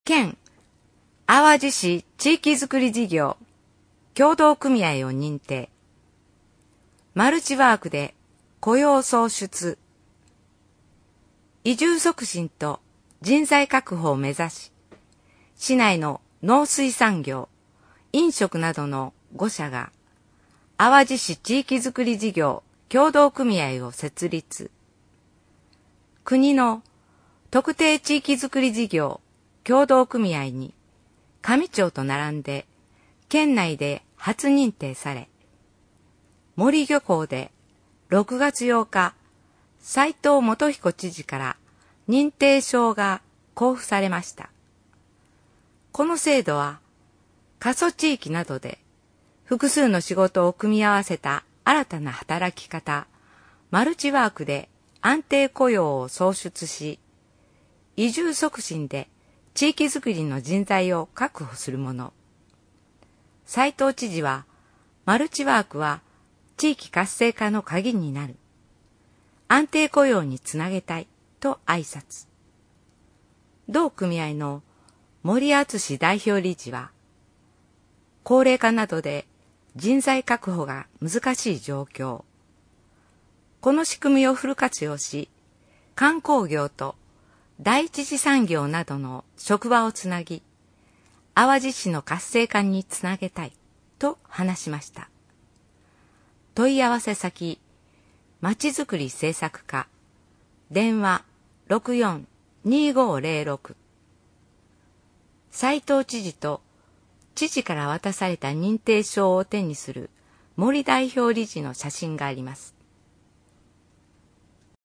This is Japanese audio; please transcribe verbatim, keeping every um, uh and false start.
県淡路市地域づくり事業協同組合を認定。マルチワークで雇用創出。移住促進と人材確保を目指し、市内の農水産業、飲食などのご社が淡路市地域づくり事業協同組合を設立。国の特定地域づくり事業協同組合に上町と並んで県内で初認定され、森漁港でろくがつようか、斉藤元彦知事から認定証が交付されました。この制度は過疎地域などで複数の仕事を組み合わせた新たな働き方、マルチワークで安定雇用を創出し、移住促進で地域づくりの人材を確保するもの。斉藤知事は、マルチワークは地域活性化の鍵になる。安定雇用につなげたいと挨拶。同組合の森敦代表理事は、高齢化などで人材確保が難しい状況。この仕組みをフル活用し、観光業と第一次産業などの職場をつなぎ、淡路市の活性化につなげたいと話しました。問い合わせ先、まちづくり政策課、電話 ろくよん にごーぜろろく。斉藤知事と知事から渡された認定証を手にする森代表理事の写真があります。